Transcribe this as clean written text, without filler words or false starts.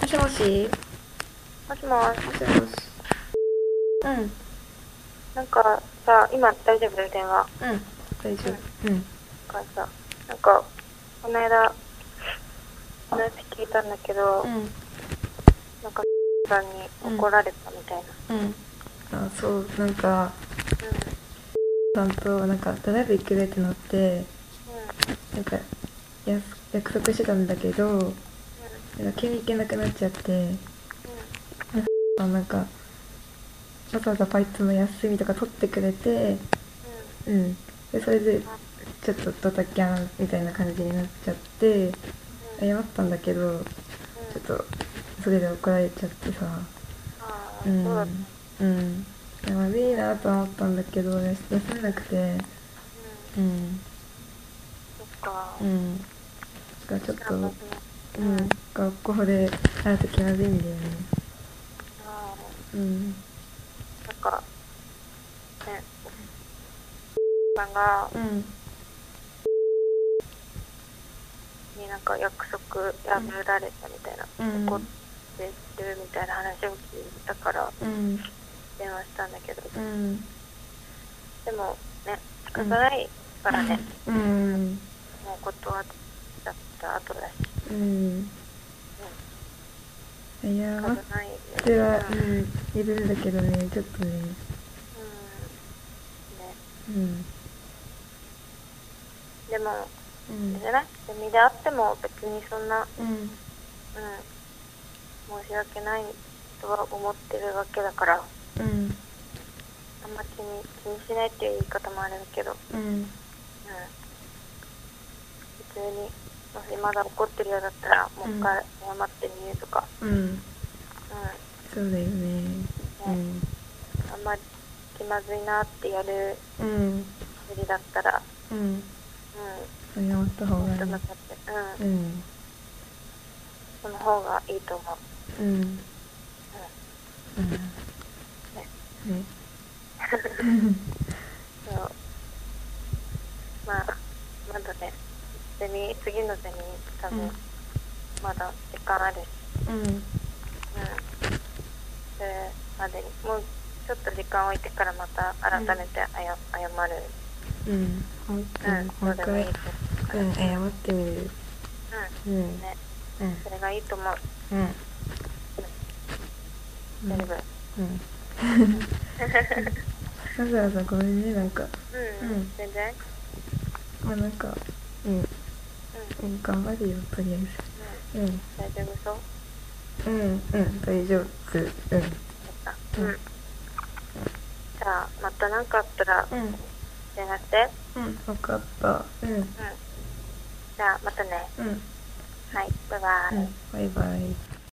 しもし。 もしもし。 もしもし。うん。 なんかさ、今大丈夫？電話。 うん。大丈夫。うん。 なんかさ、なんか、この間、話聞いたんだけど、 うん。 なんか、さんに怒られたみたいな。 うん。あ、そう、なんか、ちゃんと、ドライブ行くれってなって、なんか、約束してたんだけど、急に行けなくなっちゃって、なんか、わざわざバイトの休みとか取ってくれて、うん。で、それで、ちょっとドタキャンみたいな感じになっちゃって、謝ったんだけど、ちょっと、それで怒られちゃってさ、うそうだっん。うん。いや、悪いなと思ったんだけど、休めなくて、うん。 そっか。 うん。がちょっと、 うん。 学校で会うと気まずいんだよね。うん。 なんか、ね、さんが、 うん。 になんか約束破られたみたいな、怒ってるみたいな話を聞いたから、電話したんだけど、 うん。 でもね、仕方ないからね、 うん。 もう断っちゃった後だし、 うん。いや、待仕方ないよね。 っては、いるんだけどね、ちょっとね。 ね、 うん。 でも、 うん。 じゃない、セミであっても別にそんな、 うん。 申し訳ないとは思ってるわけだから、 うん。 あんま気にしないっていう言い方もあれだけど、 うん。 普通に、もしまだ怒ってるようだったら、もう一回謝ってみるとか、 そうだよね。 あんまり気まずいなってやるよりだったら、 謝った方がいい。 もっと向かって、その方がいいと思う。ね。そう。まあ、まだね、次のゼミ多分、まだ時間あるし、それまでに、もうちょっと時間置いてからまた改めて謝る。 もうそう一回、 でもいいと思うから。 謝ってみる。 ね。それがいいと思う。大丈夫。 わざわざごめんね、 全然。 まあ頑張るよ、とりあえず。 大丈夫そう？ 大丈夫。 じゃあ、また何かあったら、電話して。 わかった。 じゃあ、またね。はい、バイバイ。 バイバイ。